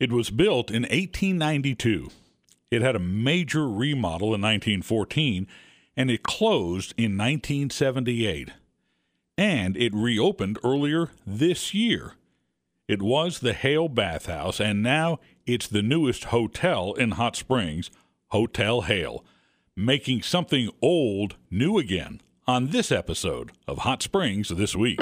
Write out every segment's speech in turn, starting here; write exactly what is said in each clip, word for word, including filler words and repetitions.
It was built in eighteen ninety-two. It had a major remodel in nineteen fourteen, and it closed in nineteen seventy-eight. And it reopened earlier this year. It was the Hale Bathhouse, and now it's the newest hotel in Hot Springs, Hotel Hale, making something old new again on this episode of Hot Springs This Week.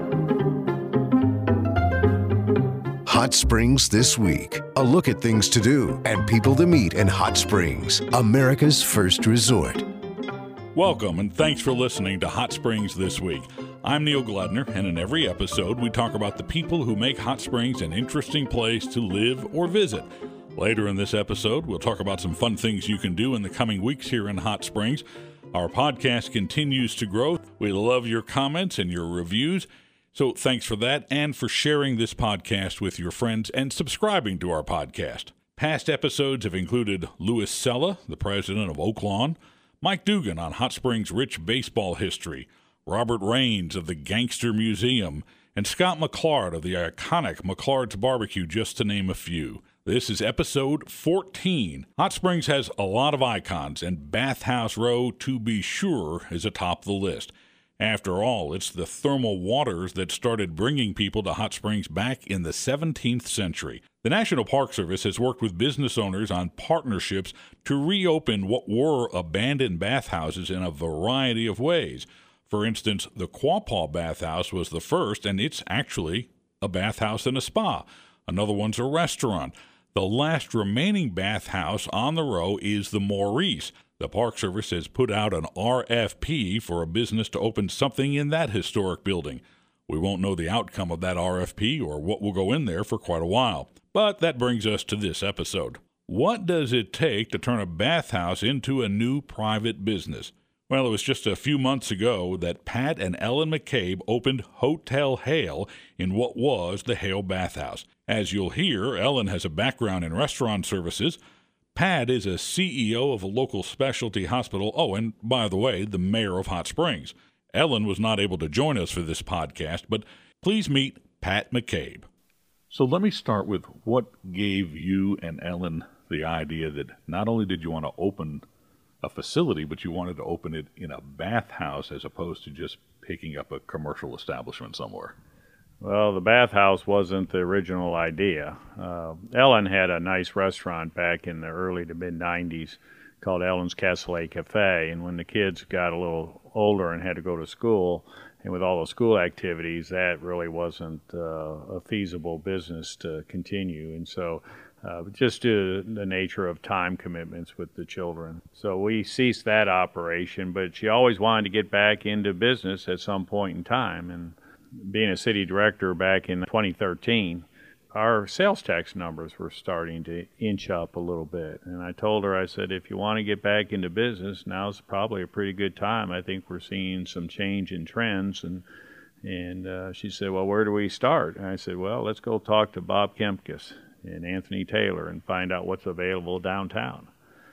Hot Springs This Week. A look at things to do and people to meet in Hot Springs, America's first resort. Welcome, and thanks for listening to Hot Springs This Week. I'm Neil Gledner, and in every episode, we talk about the people who make Hot Springs an interesting place to live or visit. Later in this episode, we'll talk about some fun things you can do in the coming weeks here in Hot Springs. Our podcast continues to grow. We love your comments and your reviews. So thanks for that and for sharing this podcast with your friends and subscribing to our podcast. Past episodes have included Louis Sella, the president of Oaklawn, Mike Dugan on Hot Springs' rich baseball history, Robert Raines of the Gangster Museum, and Scott McClard of the iconic McClard's Barbecue, just to name a few. This is episode fourteen. Hot Springs has a lot of icons, and Bathhouse Row, to be sure, is atop the list. After all, it's the thermal waters that started bringing people to Hot Springs back in the seventeenth century. The National Park Service has worked with business owners on partnerships to reopen what were abandoned bathhouses in a variety of ways. For instance, the Quapaw Bathhouse was the first, and it's actually a bathhouse and a spa. Another one's a restaurant. The last remaining bathhouse on the row is the Maurice. The Park Service has put out an R F P for a business to open something in that historic building. We won't know the outcome of that R F P or what will go in there for quite a while. But that brings us to this episode. What does it take to turn a bathhouse into a new private business? Well, it was just a few months ago that Pat and Ellen McCabe opened Hotel Hale in what was the Hale Bathhouse. As you'll hear, Ellen has a background in restaurant services. Pat is a C E O of a local specialty hospital. Oh, and by the way, the mayor of Hot Springs. Ellen was not able to join us for this podcast, but please meet Pat McCabe. So let me start with what gave you and Ellen the idea that not only did you want to open a facility, but you wanted to open it in a bathhouse as opposed to just picking up a commercial establishment somewhere. Well, the bathhouse wasn't the original idea. Uh, Ellen had a nice restaurant back in the early to mid nineties called Ellen's Cassoulet Cafe, and when the kids got a little older and had to go to school, and with all the school activities, that really wasn't uh, a feasible business to continue, and so uh, just due to the nature of time commitments with the children. So we ceased that operation, but she always wanted to get back into business at some point in time, and being a city director back in twenty thirteen, our sales tax numbers were starting to inch up a little bit. And I told her, I said, if you want to get back into business, now's probably a pretty good time. I think we're seeing some change in trends. And and uh, she said, well, where do we start? And I said, well, let's go talk to Bob Kempkes and Anthony Taylor and find out what's available downtown.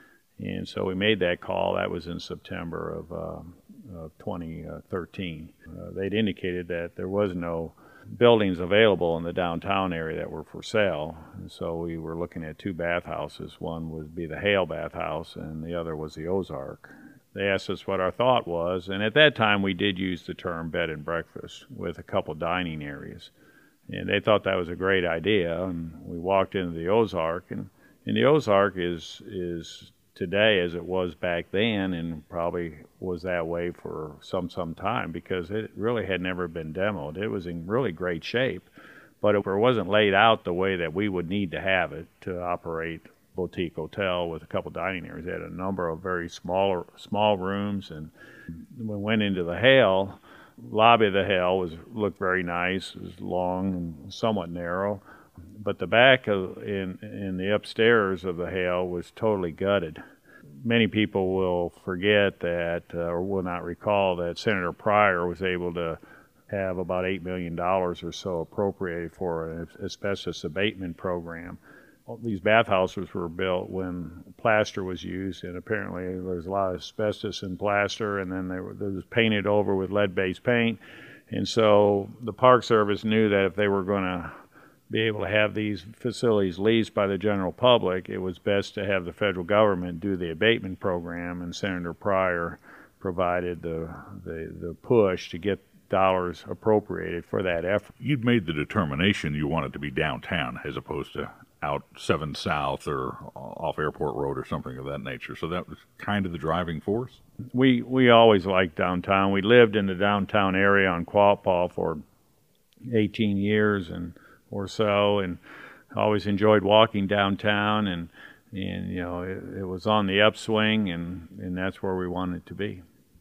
And so we made that call. That was in September of um, of twenty thirteen. Uh, they'd indicated that there was no buildings available in the downtown area that were for sale, and so we were looking at two bathhouses. One would be the Hale Bathhouse, and the other was the Ozark. They asked us what our thought was, and at that time we did use the term bed and breakfast with a couple dining areas, and they thought that was a great idea. And we walked into the Ozark, and, and the Ozark is is today as it was back then, and probably was that way for some some time, because it really had never been demoed. It was in really great shape, but it wasn't laid out the way that we would need to have it to operate a boutique hotel with a couple dining areas. It had a number of very small small rooms, and when we went into the Hale, lobby of the Hale was looked very nice. It was long and somewhat narrow, but the back of in in the upstairs of the Hale was totally gutted. Many people will forget that, uh, or will not recall that Senator Pryor was able to have about eight million dollars or so appropriated for an asbestos abatement program. All these bathhouses were built when plaster was used, and apparently there was a lot of asbestos in plaster, and then they were, it was painted over with lead-based paint. And so the Park Service knew that if they were going to be able to have these facilities leased by the general public, it was best to have the federal government do the abatement program, and Senator Pryor provided the the, the push to get dollars appropriated for that effort. You'd made the determination you wanted to be downtown as opposed to out seven South or off Airport Road or something of that nature. So that was kind of the driving force? We we always liked downtown. We lived in the downtown area on Quapaw for eighteen years and or so, and always enjoyed walking downtown, and and you know it, it was on the upswing, and, and that's where we wanted to be.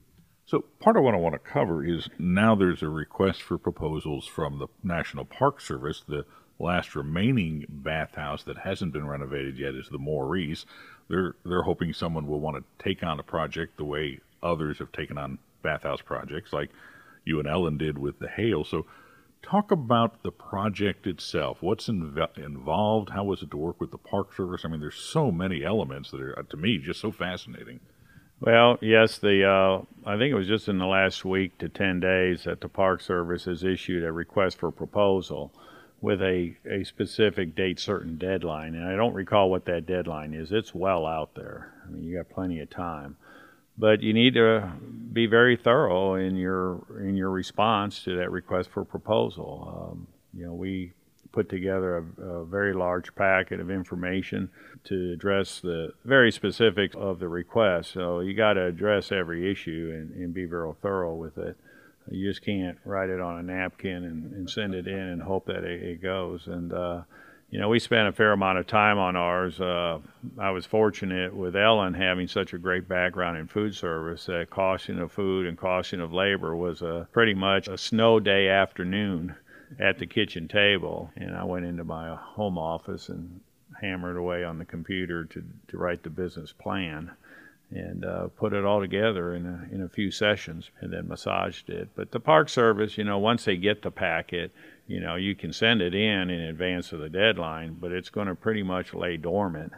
So part of what I want to cover is now there's a request for proposals from the National Park Service. The last remaining bathhouse that hasn't been renovated yet is the Maurice. They're they're hoping someone will want to take on a project the way others have taken on bathhouse projects, like you and Ellen did with the Hale. So talk about the project itself. What's inv- involved? How was it to work with the Park Service? I mean, there's so many elements that are, to me, just so fascinating. Well, yes, the uh, I think it was just in the last week to ten days that the Park Service has issued a request for proposal with a, a specific date certain deadline. And I don't recall what that deadline is. It's well out there. I mean, you got plenty of time. But you need to be very thorough in your in your response to that request for proposal. Um, you know, we put together a, a very large packet of information to address the very specifics of the request. So you got to address every issue and, and be very thorough with it. You just can't write it on a napkin and, and send it in and hope that it, it goes. And uh, you know, we spent a fair amount of time on ours. Uh, I was fortunate with Ellen having such a great background in food service that costing of food and costing of labor was a, pretty much a snow day afternoon at the kitchen table. And I went into my home office and hammered away on the computer to, to write the business plan and uh, put it all together in a, in a few sessions and then massaged it. But the Park Service, you know, once they get the packet, you know, you can send it in in advance of the deadline, but it's going to pretty much lay dormant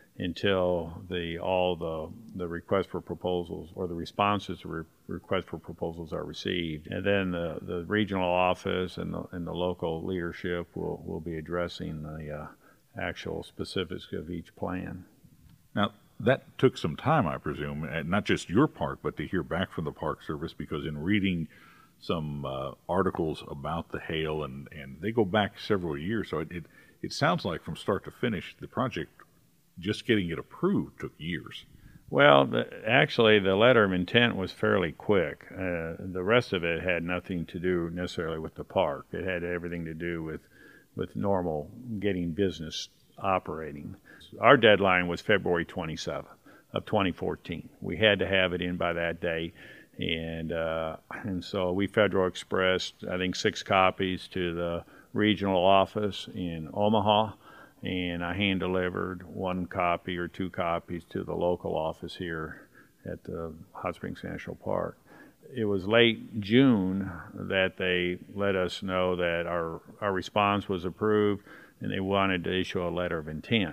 until the all the the requests for proposals or the responses to re- requests for proposals are received, and then the, the regional office and the and the local leadership will will be addressing the uh, actual specifics of each plan. Now, that took some time, I presume, not just your part, but to hear back from the Park Service, because in reading some uh, articles about the Hale, and, and they go back several years, so it, it, it sounds like from start to finish, the project, just getting it approved took years. Well, the, actually, the letter of intent was fairly quick. Uh, the rest of it had nothing to do necessarily with the park. It had everything to do with, with normal getting business operating. Our deadline was February twenty-seventh of twenty fourteen. We had to have it in by that date. And uh, and so we Federal Expressed, I think, six copies to the regional office in Omaha, and I hand-delivered one copy or two copies to the local office here at the Hot Springs National Park. It was late June that they let us know that our, our response was approved, and they wanted to issue a letter of intent.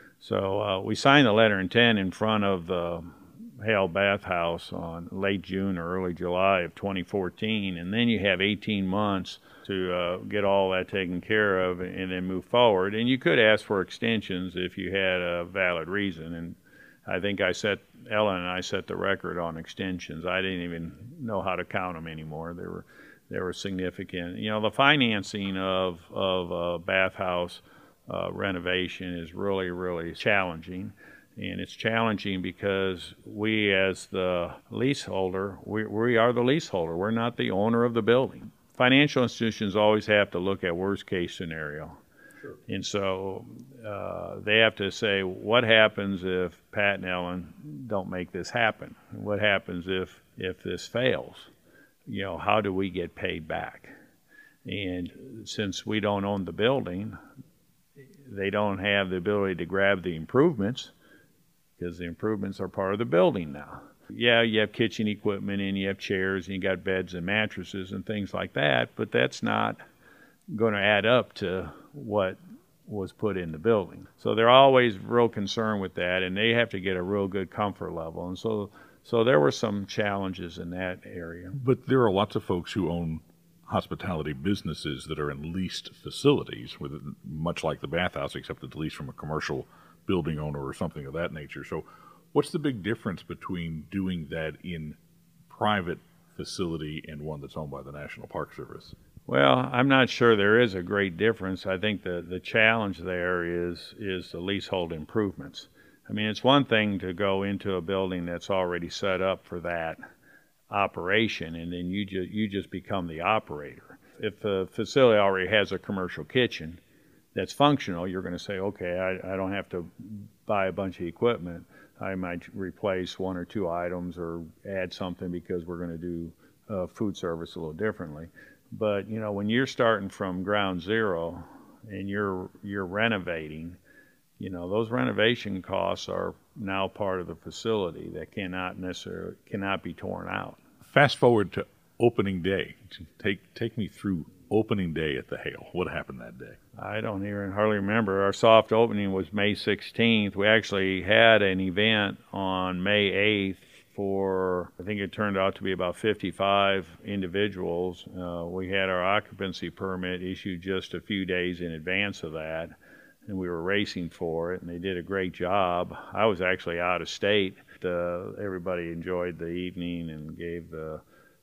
So uh, we signed the letter of intent in front of the Hale Bathhouse on late June or early July of twenty fourteen, and then you have eighteen months to uh, get all that taken care of and then move forward. And you could ask for extensions if you had a valid reason, and I think I set, Ellen and I set the record on extensions. I didn't even know how to count them anymore. They were, they were significant. You know, the financing of, of a bathhouse uh, renovation is really, really challenging. And it's challenging because we, as the leaseholder, we, we are the leaseholder. We're not the owner of the building. Financial institutions always have to look at worst-case scenario. Sure. And so uh, they have to say, what happens if Pat and Ellen don't make this happen? What happens if, if this fails? You know, how do we get paid back? And since we don't own the building, they don't have the ability to grab the improvements, because the improvements are part of the building now. Yeah, you have kitchen equipment and you have chairs and you got beds and mattresses and things like that, but that's not going to add up to what was put in the building. So they're always real concerned with that, and they have to get a real good comfort level. And so so there were some challenges in that area. But there are lots of folks who own hospitality businesses that are in leased facilities, with much like the bathhouse, except it's leased from a commercial building owner or something of that nature. So what's the big difference between doing that in private facility and one that's owned by the National Park Service? Well, I'm not sure there is a great difference. I think the, the challenge there is is the leasehold improvements. I mean, it's one thing to go into a building that's already set up for that operation, and then you just you just become the operator. If a facility already has a commercial kitchen that's functional, you're going to say, okay, I, I don't have to buy a bunch of equipment. I might replace one or two items or add something because we're going to do uh, food service a little differently. But you know, when you're starting from ground zero and you're you're renovating, you know, those renovation costs are now part of the facility that cannot necessarily cannot be torn out. Fast forward to opening day. Take take me through opening day at the Hale. What happened that day? I don't even hardly remember. Our soft opening was May sixteenth. We actually had an event on May eighth for, I think it turned out to be about fifty-five individuals. Uh, we had our occupancy permit issued just a few days in advance of that, and we were racing for it, and they did a great job. I was actually out of state. Uh, everybody enjoyed the evening and gave the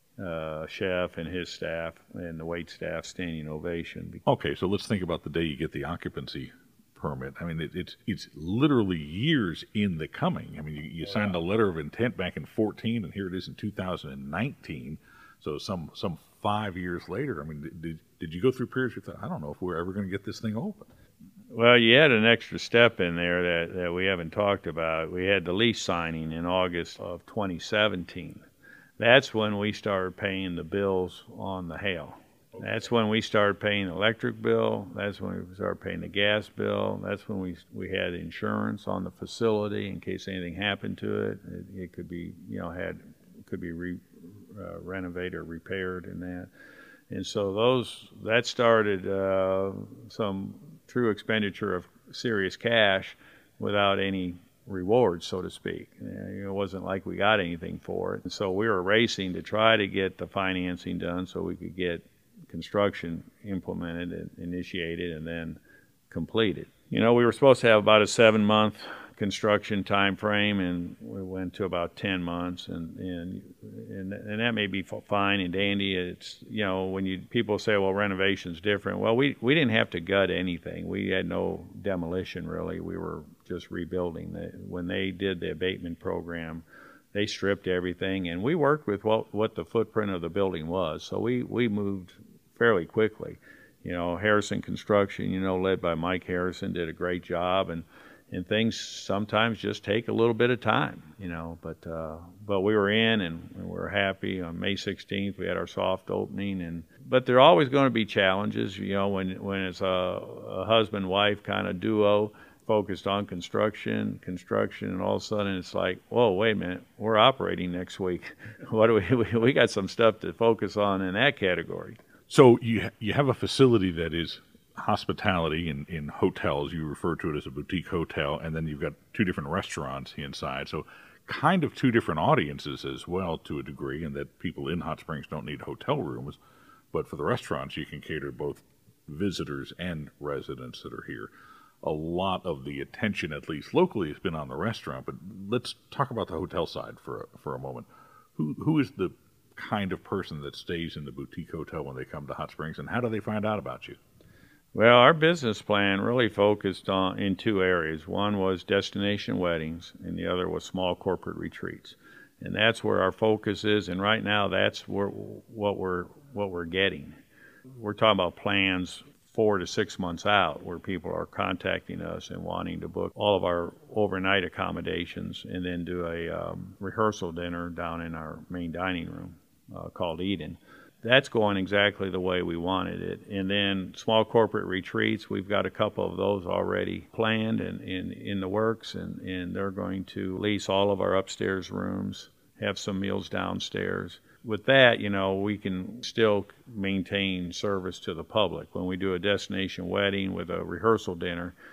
uh, chef and his staff and the wait staff standing ovation. Okay, so let's think about the day you get the occupancy permit. I mean, it, it's it's literally years in the coming. I mean, you, you yeah. signed a letter of intent back in fourteen, and here it is in two thousand nineteen. So some some five years later. I mean, did did you go through periods where you thought, I don't know if we're ever going to get this thing open? Well, you had an extra step in there that, that we haven't talked about. We had the lease signing in August of twenty seventeen. That's when we started paying the bills on the Hale. That's when we started paying the electric bill. That's when we started paying the gas bill. That's when we we had insurance on the facility in case anything happened to it. It, it could be, you know, had could be re, uh, renovated or repaired and that. And so those that started uh, some true expenditure of serious cash without any reward, so to speak. It wasn't like we got anything for it. And so we were racing to try to get the financing done so we could get construction implemented and initiated and then completed. You know, we were supposed to have about a seven-month construction time frame, and we went to about ten months, and and and, and that may be fine and dandy. It's, you know, when you people say, well, renovation's different. Well, we we didn't have to gut anything. We had no demolition really. We were just rebuilding. The, when they did the abatement program, they stripped everything, and we worked with what what the footprint of the building was. So we we moved fairly quickly. You know, Harrison Construction, you know, led by Mike Harrison, did a great job, and and things sometimes just take a little bit of time, you know, but uh, but we were in, and we were happy. On May sixteenth, we had our soft opening, and but there are always going to be challenges, you know, when when it's a, a husband-wife kind of duo focused on construction, construction, and all of a sudden it's like, whoa, wait a minute, we're operating next week. What do we, we got some stuff to focus on in that category. So you you have a facility that is hospitality in, in hotels. You refer to it as a boutique hotel, and then you've got two different restaurants inside. So kind of two different audiences as well to a degree, and that people in Hot Springs don't need hotel rooms. But for the restaurants, you can cater both visitors and residents that are here. A lot of the attention, at least locally, has been on the restaurant. But let's talk about the hotel side for a, for a moment. Who who is the kind of person that stays in the boutique hotel when they come to Hot Springs, and how do they find out about you? Well, our business plan really focused on in two areas. One was destination weddings, and the other was small corporate retreats. And that's where our focus is, and right now that's where, what we're what we're getting. We're talking about plans four to six months out where people are contacting us and wanting to book all of our overnight accommodations and then do a um, rehearsal dinner down in our main dining room uh, called Eden. That's going exactly the way we wanted it. And then small corporate retreats, we've got a couple of those already planned and in, in the works, and, and they're going to lease all of our upstairs rooms, have some meals downstairs. With that, you know, we can still maintain service to the public. When we do a destination wedding with a rehearsal dinner,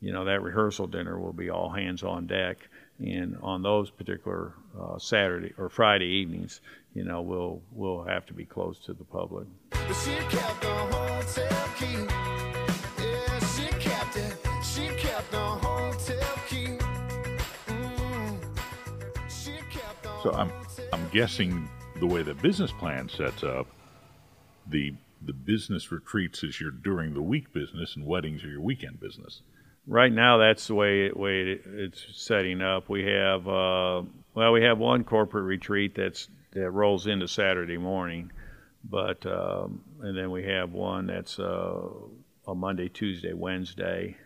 you know, that rehearsal dinner will be all hands on deck. And on those particular uh, Saturday or Friday evenings, you know, we'll we'll have to be closed to the public. But she kept the hotel key. Yeah, she kept it. She kept the hotel key. Mm. She kept the So I'm hotel I'm guessing the way the business plan sets up, the the business retreats is your during the week business and weddings are your weekend business. Right now, that's the way it, way it, it's setting up. We have uh, well, we have one corporate retreat that's that rolls into Saturday morning, but um, and then we have one that's uh, a Monday, Tuesday, Wednesday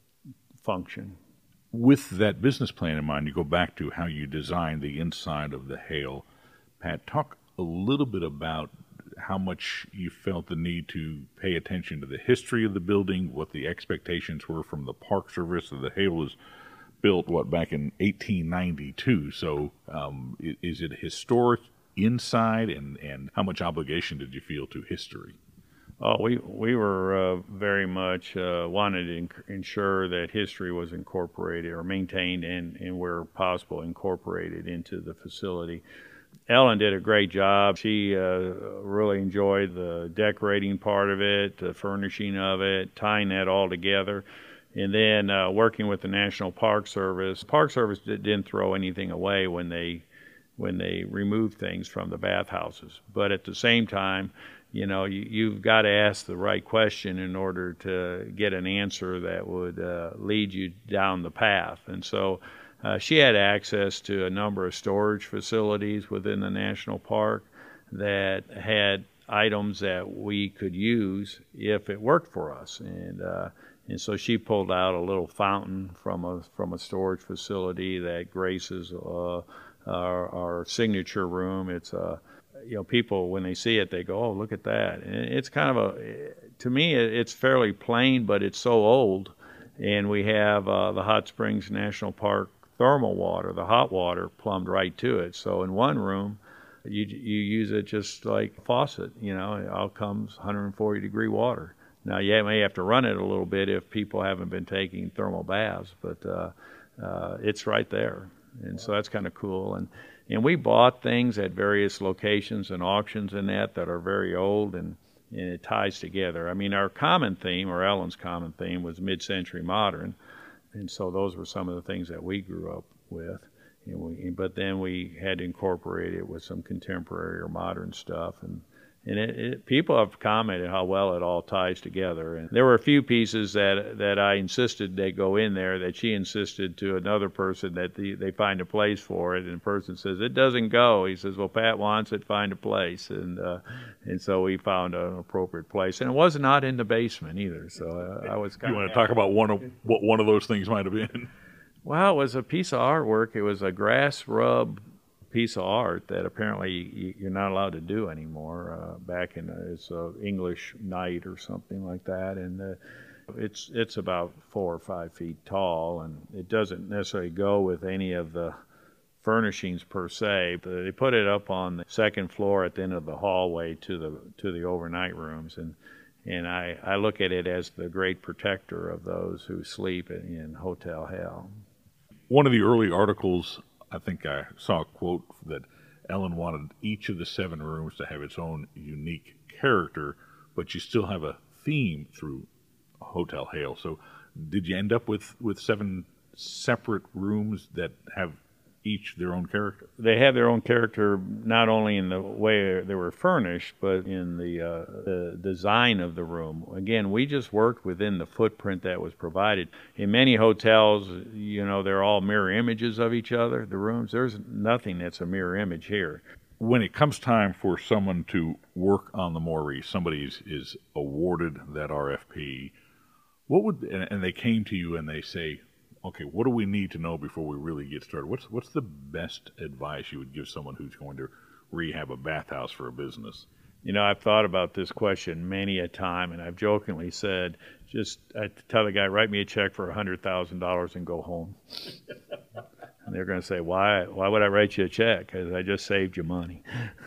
function. With that business plan in mind, you go back to how you designed the inside of the Hale. Pat, talk a little bit about how much you felt the need to pay attention to the history of the building, what the expectations were from the Park Service. The Hale was built, what, back in eighteen ninety-two. So um, is it historic inside, and, and how much obligation did you feel to history? Oh, we we were uh, very much uh, wanted to inc- ensure that history was incorporated or maintained and, and where possible incorporated into the facility. Ellen did a great job. She uh, really enjoyed the decorating part of it, the furnishing of it, tying that all together. And then uh, working with the National Park Service. Park Service didn't throw anything away when they when they removed things from the bathhouses. But at the same time, you know, you, you've got to ask the right question in order to get an answer that would uh, lead you down the path. And so Uh, she had access to a number of storage facilities within the national park that had items that we could use if it worked for us, and uh, and so she pulled out a little fountain from a from a storage facility that graces uh, our, our signature room. It's a uh, you know, people when they see it, they go, "Oh, look at that!" And it's kind of a, to me, it's fairly plain, but it's so old. And we have uh, the Hot Springs National Park thermal water, the hot water, plumbed right to it. So in one room, you you use it just like a faucet. You know, it all comes one hundred forty degree water. Now you may have to run it a little bit if people haven't been taking thermal baths, but uh, uh, it's right there, and so that's kind of cool. And and we bought things at various locations and auctions and that that are very old, and and it ties together. I mean, our common theme, or Ellen's common theme, was mid-century modern. And so those were some of the things that we grew up with. And we, but then we had to incorporate it with some contemporary or modern stuff. And, and it, it, people have commented how well it all ties together. And there were a few pieces that that I insisted they go in there, that she insisted to another person that the, they find a place for it. And the person says, "It doesn't go." He says, "Well, Pat wants it, find a place." And uh, and so we found an appropriate place. And it was not in the basement either. So uh, I was kind You of... want to talk about one of what one of those things might have been? Well, it was a piece of artwork. It was a grass rub piece of art that apparently you're not allowed to do anymore. Uh, back in uh, it's a English night or something like that, and uh, it's it's about four or five feet tall, and it doesn't necessarily go with any of the furnishings per se. But they put it up on the second floor at the end of the hallway to the to the overnight rooms, and and I, I look at it as the great protector of those who sleep in, in Hotel Hale. One of the early articles, I think I saw a quote that Ellen wanted each of the seven rooms to have its own unique character, but you still have a theme through Hotel Hale. So did you end up with, with seven separate rooms that have each their own character? They have their own character, not only in the way they were furnished, but in the, uh, the design of the room. Again, we just worked within the footprint that was provided. In many hotels, you know, they're all mirror images of each other, the rooms. There's nothing that's a mirror image here. When it comes time for someone to work on the Maurice, somebody is, is awarded that R F P, what would, and, and they came to you and they say, okay, what do we need to know before we really get started? What's what's the best advice you would give someone who's going to rehab a bathhouse for a business? You know, I've thought about this question many a time, and I've jokingly said, just I tell the guy, write me a check for one hundred thousand dollars and go home. And they're going to say, why, why would I write you a check? Because I just saved you money.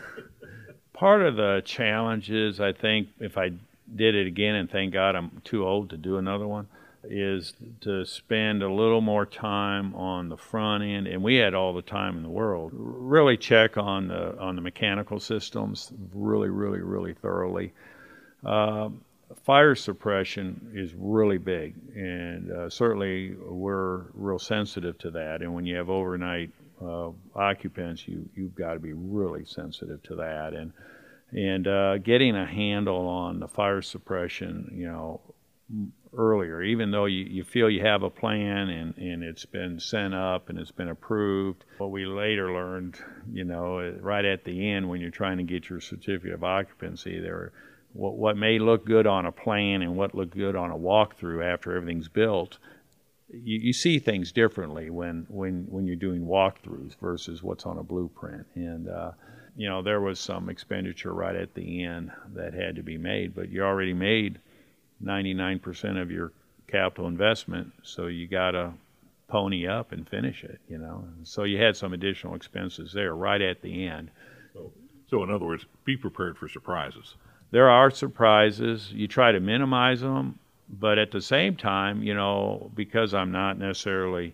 Part of the challenge is, I think, if I did it again, and thank God I'm too old to do another one, is to spend a little more time on the front end, and we had all the time in the world. Really check on the on the mechanical systems really, really, really thoroughly. Uh, fire suppression is really big, and uh, certainly we're real sensitive to that. And when you have overnight uh, occupants, you you've got to be really sensitive to that. And and uh, getting a handle on the fire suppression, you know, earlier, even though you, you feel you have a plan and, and it's been sent up and it's been approved. What we later learned, you know, right at the end when you're trying to get your certificate of occupancy, there, what, what may look good on a plan and what looked good on a walkthrough after everything's built, you, you see things differently when, when, when you're doing walkthroughs versus what's on a blueprint. And, uh, you know, there was some expenditure right at the end that had to be made, but you already made ninety-nine percent of your capital investment, so you got to pony up and finish it, you know. So you had some additional expenses there right at the end. So, so in other words, be prepared for surprises. There are surprises. You try to minimize them, but at the same time, you know, because I'm not necessarily,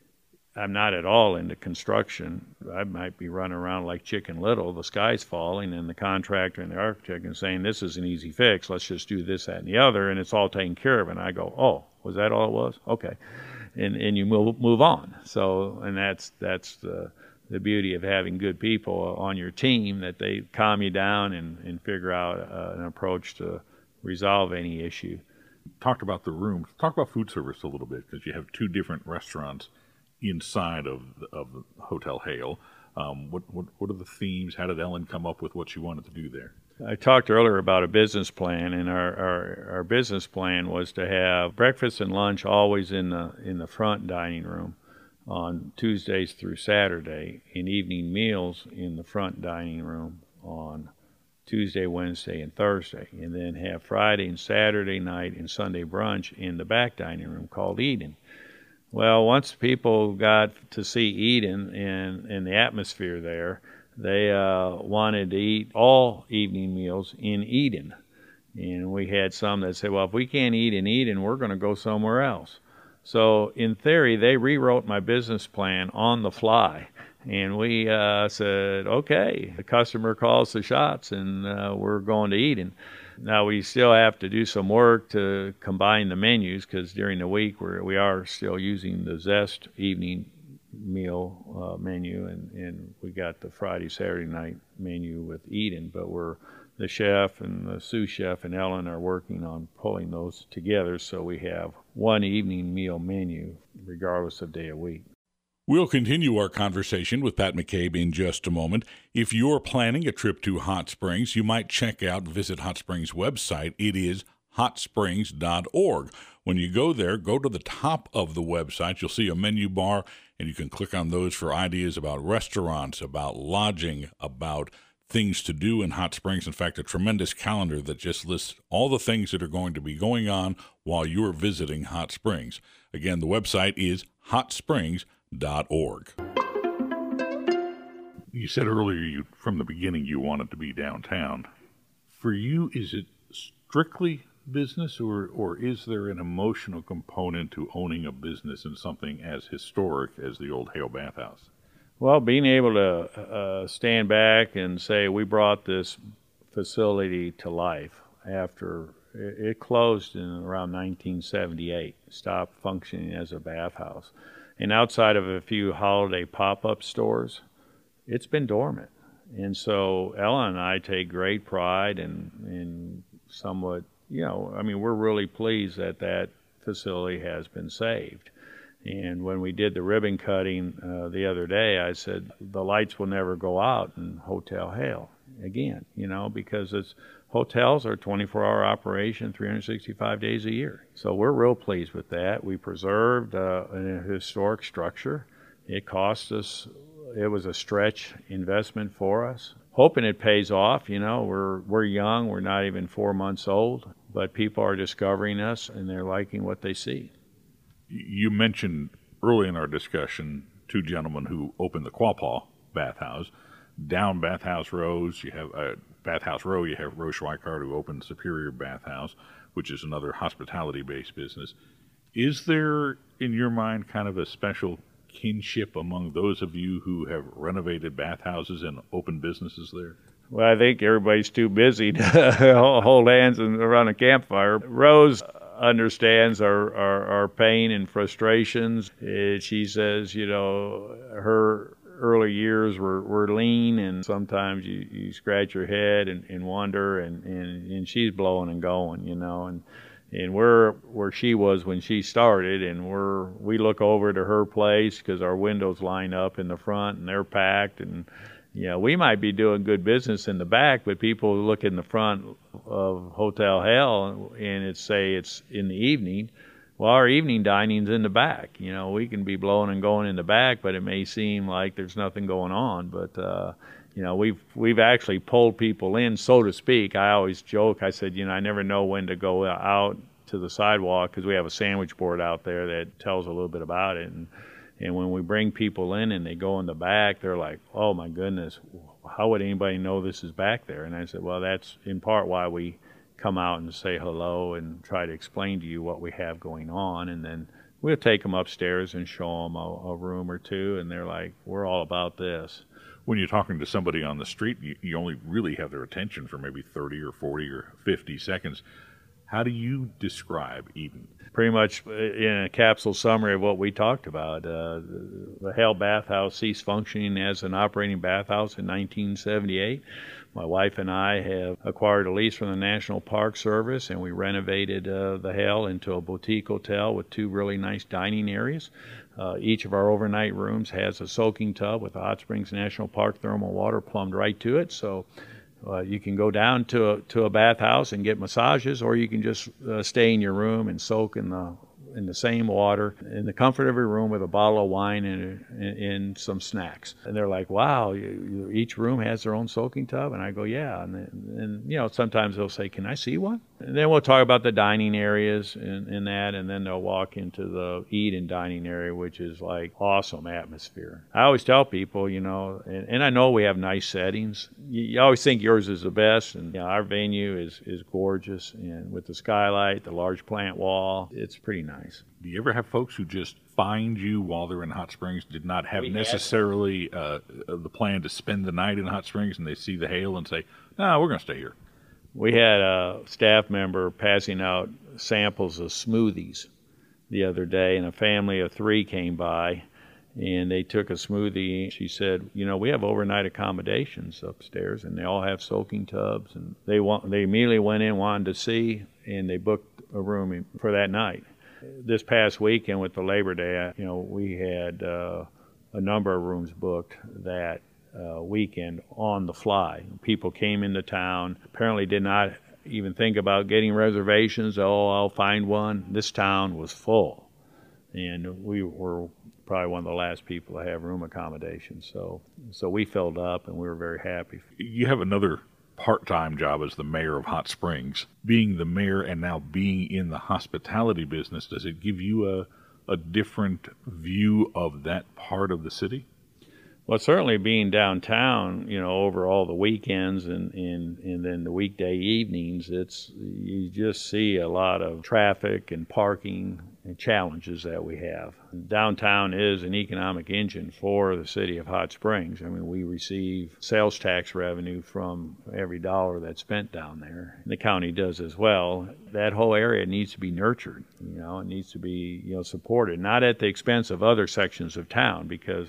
I'm not at all into construction, I might be running around like Chicken Little, the sky's falling, and the contractor and the architect are saying, this is an easy fix, let's just do this, that, and the other, and it's all taken care of. And I go, oh, was that all it was? Okay. And and you move move on. So, and that's that's the the beauty of having good people on your team, that they calm you down and, and figure out uh, an approach to resolve any issue. Talked about the rooms. Talk about food service a little bit, because you have two different restaurants inside of of Hotel Hale. Um, what, what what are the themes? How did Ellen come up with what she wanted to do there? I talked earlier about a business plan, and our, our, our business plan was to have breakfast and lunch always in the in the front dining room on Tuesdays through Saturday, and evening meals in the front dining room on Tuesday, Wednesday, and Thursday, and then have Friday and Saturday night and Sunday brunch in the back dining room called Eden. Well, once people got to see Eden and, and the atmosphere there, they uh, wanted to eat all evening meals in Eden. And we had some that said, well, if we can't eat in Eden, we're going to go somewhere else. So in theory, they rewrote my business plan on the fly. And we uh, said, okay, the customer calls the shots, and uh, we're going to Eden. Now, we still have to do some work to combine the menus, because during the week we're, we are still using the Zest evening meal uh, menu, and, and we got the Friday, Saturday night menu with Eden, but we're the chef and the sous chef and Ellen are working on pulling those together so we have one evening meal menu regardless of day of week. We'll continue our conversation with Pat McCabe in just a moment. If you're planning a trip to Hot Springs, you might check out Visit Hot Springs' website. It is hot springs dot org. When you go there, go to the top of the website. You'll see a menu bar, and you can click on those for ideas about restaurants, about lodging, about things to do in Hot Springs. In fact, a tremendous calendar that just lists all the things that are going to be going on while you're visiting Hot Springs. Again, the website is hot springs dot org. You said earlier, you from the beginning, you wanted to be downtown. For you, is it strictly business, or, or is there an emotional component to owning a business in something as historic as the old Hale Bathhouse? Well, being able to uh, stand back and say we brought this facility to life after it, it closed in around nineteen seventy-eight, stopped functioning as a bathhouse. And outside of a few holiday pop-up stores, it's been dormant. And so Ellen and I take great pride in, in somewhat, you know, I mean, we're really pleased that that facility has been saved. And when we did the ribbon cutting uh, the other day, I said, the lights will never go out in Hotel Hale again, you know, because it's hotels are twenty-four hour operation, three hundred sixty-five days a year. So we're real pleased with that. We preserved uh, a historic structure. It cost us, it was a stretch investment for us. Hoping it pays off, you know, we're we're young, we're not even four months old, but people are discovering us and they're liking what they see. You mentioned early in our discussion two gentlemen who opened the Quapaw Bathhouse. Down Bathhouse Rows, you have uh, Bathhouse Row, you have Rose Schweikart, who opened Superior Bathhouse, which is another hospitality-based business. Is there, in your mind, kind of a special kinship among those of you who have renovated bathhouses and opened businesses there? Well, I think everybody's too busy to hold hands and around a campfire. Rose understands our, our, our pain and frustrations. Uh, she says, you know, her early years were, were lean, and sometimes you, you scratch your head and, and wonder, and, and, and she's blowing and going, you know, and and we're where she was when she started, and we're we look over to her place because our windows line up in the front and they're packed, and you know, we might be doing good business in the back, but people look in the front of Hotel Hell and it's say it's in the evening. Well, our evening dining's in the back. You know, we can be blowing and going in the back, but it may seem like there's nothing going on. But uh, you know, we've we've actually pulled people in, so to speak. I always joke. I said, you know, I never know when to go out to the sidewalk because we have a sandwich board out there that tells a little bit about it. And and when we bring people in and they go in the back, they're like, oh my goodness, how would anybody know this is back there? And I said, well, that's in part why we come out and say hello and try to explain to you what we have going on, and then we'll take them upstairs and show them a, a room or two, and they're like, we're all about this. When you're talking to somebody on the street, you, you only really have their attention for maybe thirty or forty or fifty seconds. How do you describe Eden? Pretty much in a capsule summary of what we talked about. Uh, the Hale Bathhouse ceased functioning as an operating bathhouse in nineteen seventy-eight. My wife and I have acquired a lease from the National Park Service, and we renovated uh, the Hale into a boutique hotel with two really nice dining areas. Uh, each of our overnight rooms has a soaking tub with the Hot Springs National Park thermal water plumbed right to it. So uh, you can go down to a, to a bathhouse and get massages, or you can just uh, stay in your room and soak in the in the same water in the comfort of your room with a bottle of wine and, and, and some snacks. And they're like, wow, you, you, each room has their own soaking tub? And I go, yeah. And, then, and you know, sometimes they'll say, can I see one? And then we'll talk about the dining areas and, and that, and then they'll walk into the eat and dining area, which is like awesome atmosphere. I always tell people, you know, and, and I know we have nice settings. You, you always think yours is the best, and you know, our venue is, is gorgeous, and with the skylight, the large plant wall, it's pretty nice. Do you ever have folks who just find you while they're in Hot Springs, did not have We necessarily uh, the plan to spend the night in Hot Springs, and they see the Hale and say, no, we're going to stay here? We had a staff member passing out samples of smoothies the other day, and a family of three came by, and they took a smoothie. She said, you know, we have overnight accommodations upstairs, and they all have soaking tubs. And they want, they immediately went in, wanted to see, and they booked a room for that night. This past weekend with the Labor Day, you know, we had uh, a number of rooms booked that uh, weekend on the fly. People came into town, apparently did not even think about getting reservations. Oh, I'll find one. This town was full, and we were probably one of the last people to have room accommodations. So, so we filled up, and we were very happy. You have another part-time job as the mayor of Hot Springs. Being the mayor and now being in the hospitality business, does it give you a, a different view of that part of the city? Well, certainly being downtown, you know, over all the weekends and, and, and then the weekday evenings, it's you just see a lot of traffic and parking and challenges that we have. Downtown is an economic engine for the city of Hot Springs. I mean, we receive sales tax revenue from every dollar that's spent down there. The county does as well. That whole area needs to be nurtured, you know, it needs to be, you know, supported, not at the expense of other sections of town, because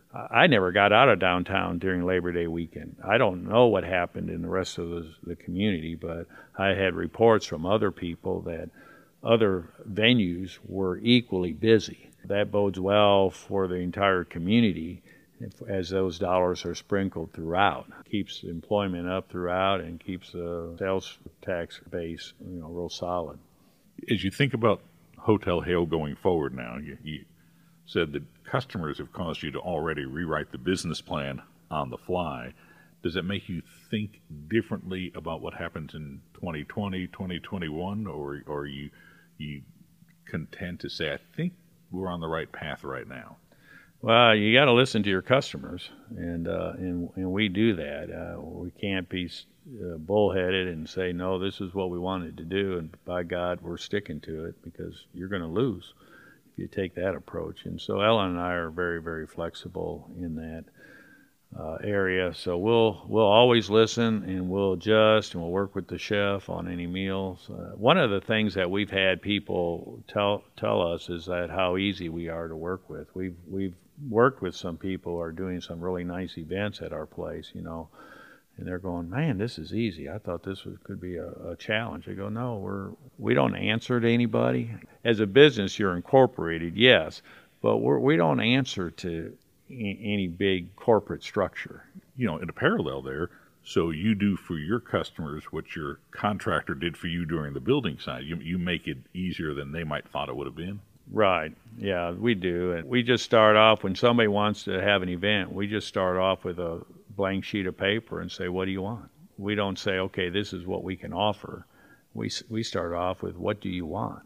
I never got out of downtown during Labor Day weekend. I don't know what happened in the rest of the, the community, but I had reports from other people that other venues were equally busy. That bodes well for the entire community as those dollars are sprinkled throughout. Keeps employment up throughout and keeps the sales tax base, you know, real solid. As you think about Hotel Hale going forward now, you, you said that customers have caused you to already rewrite the business plan on the fly. Does it make you think differently about what happens in twenty twenty, twenty twenty-one, or, or are you, you content to say, I think we're on the right path right now? Well, you got to listen to your customers, and uh, and and we do that. Uh, we can't be uh, bullheaded and say, no, this is what we wanted to do, and by God, we're sticking to it, because you're going to lose if you take that approach. And so Ellen and I are very, very flexible in that uh, area. So we'll we'll always listen, and we'll adjust, and we'll work with the chef on any meals. Uh, one of the things that we've had people tell tell us is that how easy we are to work with. We've we've worked with some people who are doing some really nice events at our place, you know, and they're going, man, this is easy. I thought this was, could be a, a challenge. I go, no, we're, we don't answer to anybody. As a business, you're incorporated, yes, but we're, we don't answer to a- any big corporate structure. You know, in a parallel there, so you do for your customers what your contractor did for you during the building side. You, you make it easier than they might thought it would have been. Right. Yeah, we do. And we just start off, when somebody wants to have an event, we just start off with a blank sheet of paper and say, what do you want? We don't say, okay, this is what we can offer. We we start off with, what do you want?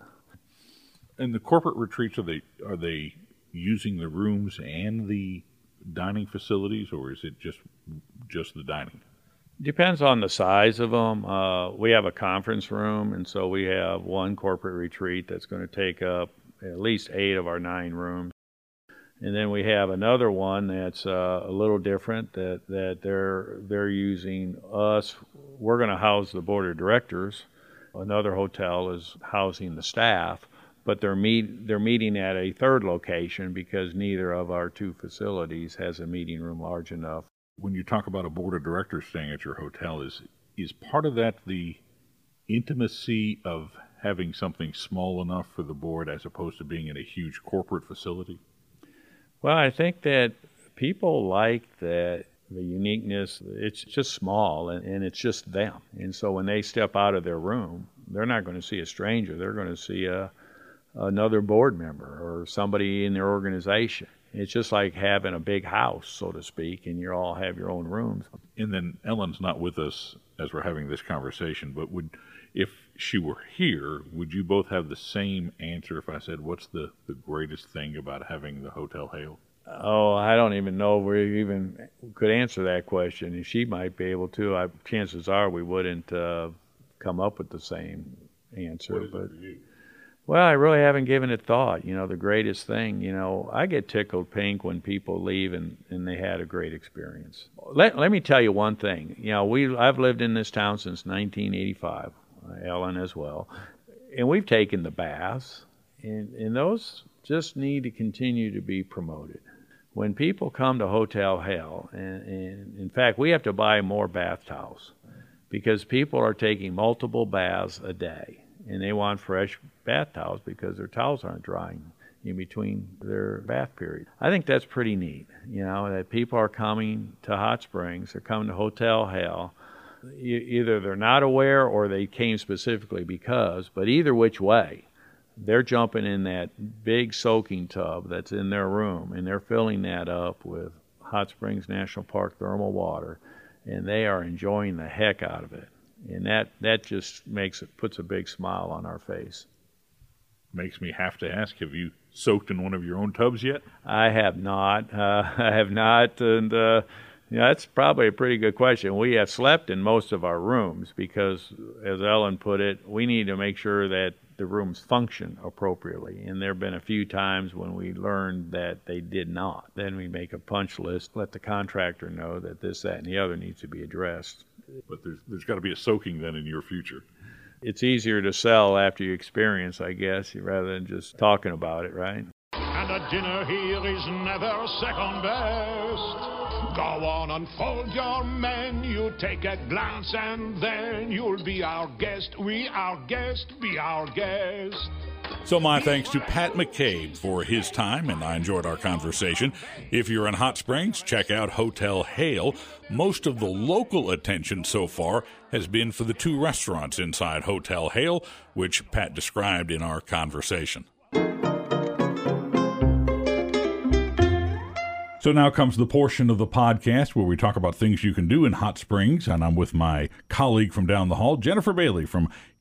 And the corporate retreats, are they are they using the rooms and the dining facilities, or is it just just the dining? Depends on the size of them. Uh, we have a conference room, and so we have one corporate retreat that's going to take up at least eight of our nine rooms. And then we have another one that's uh, a little different, that, that they're they're using us. We're going to house the board of directors. Another hotel is housing the staff, but they're meet they're meeting at a third location because neither of our two facilities has a meeting room large enough. When you talk about a board of directors staying at your hotel, is is part of that the intimacy of having something small enough for the board as opposed to being in a huge corporate facility? Well, I think that people like that, the uniqueness. It's just small, and, and it's just them. And so when they step out of their room, they're not going to see a stranger. They're going to see a, another board member or somebody in their organization. It's just like having a big house, so to speak, and you all have your own rooms. And then Ellen's not with us as we're having this conversation, but would, if she were here, would you both have the same answer if I said, what's the, the greatest thing about having the Hotel Hale? Oh, I don't even know if we even could answer that question. And she might be able to. I, chances are we wouldn't uh, come up with the same answer. What is but it for you? Well, I really haven't given it thought. You know, the greatest thing, you know, I get tickled pink when people leave and, and they had a great experience. Let, let me tell you one thing. You know, we I've lived in this town since nineteen eighty-five, Ellen as well, and we've taken the baths, and, and those just need to continue to be promoted. When people come to Hotel Hale, and, and in fact, we have to buy more bath towels because people are taking multiple baths a day. And they want fresh bath towels because their towels aren't drying in between their bath period. I think that's pretty neat, you know, that people are coming to Hot Springs, they're coming to Hotel Hale. E- either they're not aware or they came specifically because, but either which way, they're jumping in that big soaking tub that's in their room, and they're filling that up with Hot Springs National Park thermal water, and they are enjoying the heck out of it. And that, that just makes it, puts a big smile on our face. Makes me have to ask, have you soaked in one of your own tubs yet? I have not. Uh, I have not. And uh, yeah, that's probably a pretty good question. We have slept in most of our rooms because, as Ellen put it, we need to make sure that the rooms function appropriately. And there have been a few times when we learned that they did not. Then we make a punch list, let the contractor know that this, that, and the other needs to be addressed. But there's there's got to be a soaking then in your future. It's easier to sell after you experience, I guess, rather than just talking about it, right? And a dinner here is never second best. Go on, unfold your menu, take a glance, and then you'll be our guest. We our guest, be our guest. So my thanks to Pat McCabe for his time, and I enjoyed our conversation. If you're in Hot Springs, check out Hotel Hale. Most of the local attention so far has been for the two restaurants inside Hotel Hale, which Pat described in our conversation. So now comes the portion of the podcast where we talk about things you can do in Hot Springs, and I'm with my colleague from down the hall, Jennifer Bailey from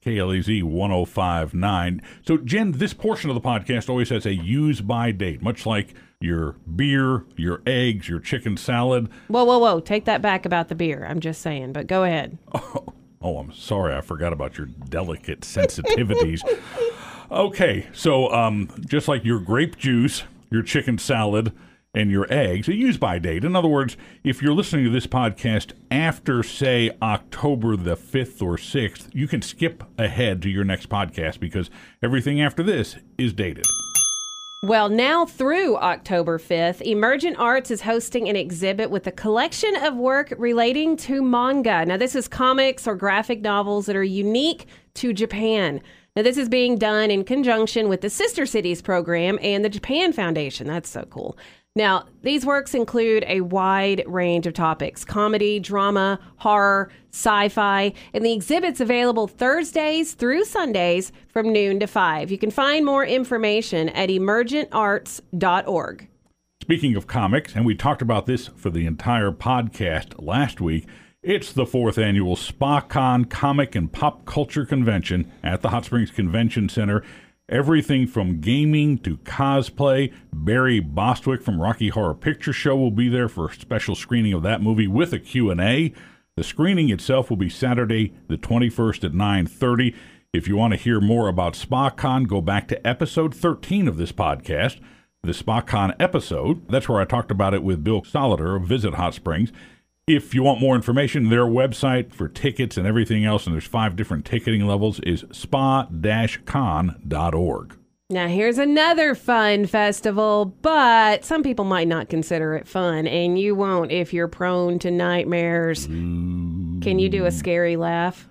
K L E Z one oh five point nine. So, Jen, this portion of the podcast always has a use-by date, much like your beer, your eggs, your chicken salad. Whoa, whoa, whoa. Take that back about the beer. I'm just saying, but go ahead. Oh, oh I'm sorry. I forgot about your delicate sensitivities. Okay, so um, just like your grape juice, your chicken salad, and your eggs, a use-by date. In other words, if you're listening to this podcast after, say, October the fifth or sixth, you can skip ahead to your next podcast because everything after this is dated. Well, now through October fifth, Emergent Arts is hosting an exhibit with a collection of work relating to manga. Now, this is comics or graphic novels that are unique to Japan. Now, this is being done in conjunction with the Sister Cities program and the Japan Foundation. That's so cool. Now, these works include a wide range of topics: comedy, drama, horror, sci-fi, and the exhibit's available Thursdays through Sundays from noon to five. You can find more information at emergent arts dot org. Speaking of comics, and we talked about this for the entire podcast last week, it's the fourth annual SpaCon Comic and Pop Culture Convention at the Hot Springs Convention Center. Everything from gaming to cosplay. Barry Bostwick from Rocky Horror Picture Show will be there for a special screening of that movie with a Q and A. The screening itself will be Saturday the twenty-first at nine thirty. If you want to hear more about SpaCon, go back to episode thirteen of this podcast, the SpaCon episode. That's where I talked about it with Bill Solider of Visit Hot Springs. If you want more information, their website for tickets and everything else, and there's five different ticketing levels, is spa dash con dot org. Now, here's another fun festival, but some people might not consider it fun, and you won't if you're prone to nightmares. Mm. Can you do a scary laugh?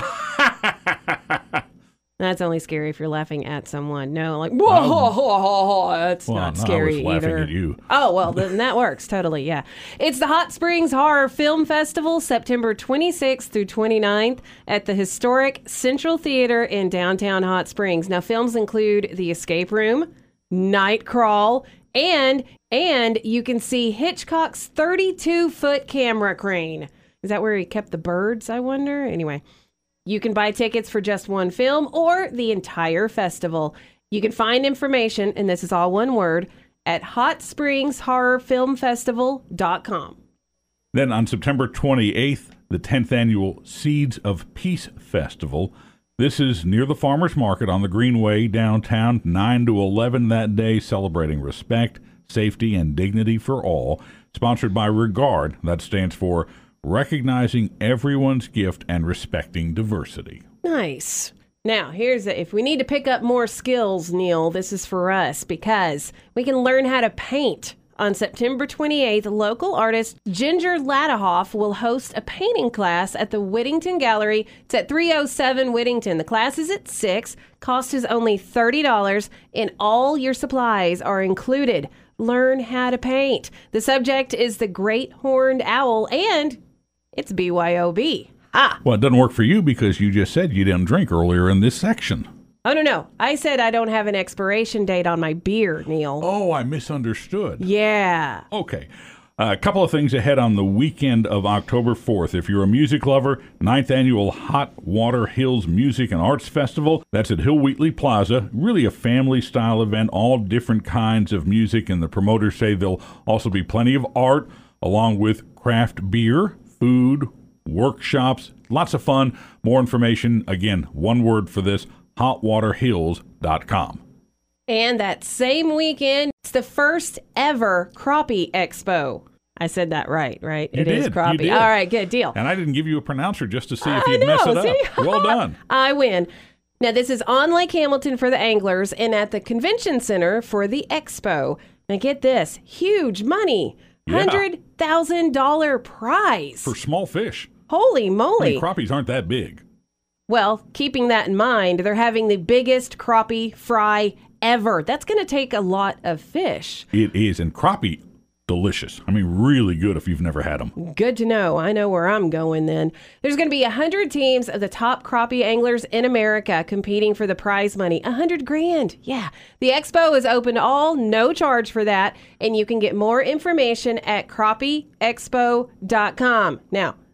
That's only scary if you're laughing at someone. No, like, whoa, ho, ho, ho, ho. That's well, not no, scary I was laughing either. At you. Oh, well, then that works totally, yeah. It's the Hot Springs Horror Film Festival, September twenty-sixth through twenty-ninth at the historic Central Theater in downtown Hot Springs. Now, films include The Escape Room, Night Crawl, and and you can see Hitchcock's thirty-two foot camera crane. Is that where he kept the birds, I wonder? Anyway. You can buy tickets for just one film or the entire festival. You can find information, and this is all one word, at hot springs horror film festival dot com. Then on September twenty-eighth, the tenth annual Seeds of Peace Festival. This is near the Farmers Market on the Greenway downtown, nine to eleven that day, celebrating respect, safety, and dignity for all. Sponsored by Regard, that stands for Recognizing Everyone's Gift and Respecting Diversity. Nice. Now, here's the, if we need to pick up more skills, Neil, this is for us because we can learn how to paint. On September twenty-eighth, local artist Ginger Ladahoff will host a painting class at the Whittington Gallery. It's at three oh seven Whittington. The class is at six. Cost is only thirty dollars, and all your supplies are included. Learn how to paint. The subject is the Great Horned Owl, and it's B Y O B. Ha! Well, it doesn't work for you because you just said you didn't drink earlier in this section. Oh, no, no. I said I don't have an expiration date on my beer, Neil. Oh, I misunderstood. Yeah. Okay. Uh, a couple of things ahead on the weekend of October fourth. If you're a music lover, ninth Annual Hot Water Hills Music and Arts Festival. That's at Hill Wheatley Plaza. Really a family-style event, all different kinds of music, and the promoters say there'll also be plenty of art, along with craft beer, food, workshops, lots of fun. More information, again, one word for this, hot water hills dot com. And that same weekend, it's the first ever Crappie Expo. I said that right, right? You it did. is Crappie. You did. All right, good deal. And I didn't give you a pronouncer just to see if I you'd know, mess it see? up. Well done. I win. Now, this is on Lake Hamilton for the anglers and at the Convention Center for the Expo. Now, get this. Huge money. Yeah. one hundred thousand dollars prize. For small fish. Holy I moly. mean, crappies aren't that big. Well, keeping that in mind, they're having the biggest crappie fry ever. That's going to take a lot of fish. It is. And crappie, delicious. I mean, really good if you've never had them. Good to know. I know where I'm going then. There's going to be one hundred teams of the top crappie anglers in America competing for the prize money. one hundred grand. Yeah. The expo is open to all, no charge for that. And you can get more information at crappie expo dot com. Now,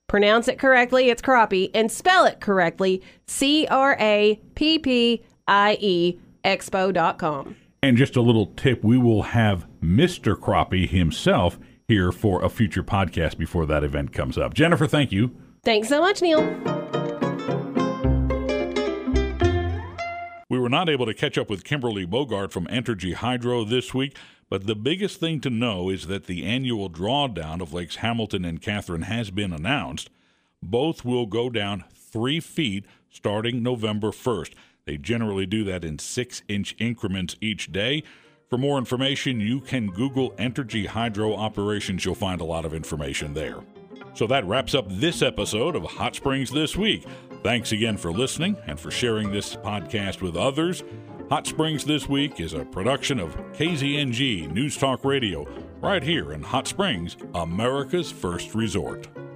Pronounce it correctly, it's crappie, and spell it correctly, C R A P P I E, expo dot com. And just a little tip, we will have Mister Crappie himself here for a future podcast before that event comes up. Jennifer, thank you. Thanks so much, Neil. We were not able to catch up with Kimberly Bogart from Entergy Hydro this week, but the biggest thing to know is that the annual drawdown of Lakes Hamilton and Catherine has been announced. Both will go down three feet starting November first. They generally do that in six-inch increments each day. For more information, you can Google Entergy Hydro operations. You'll find a lot of information there. So that wraps up this episode of Hot Springs This Week. Thanks again for listening and for sharing this podcast with others. Hot Springs This Week is a production of K Z N G News Talk Radio, right here in Hot Springs, America's first resort.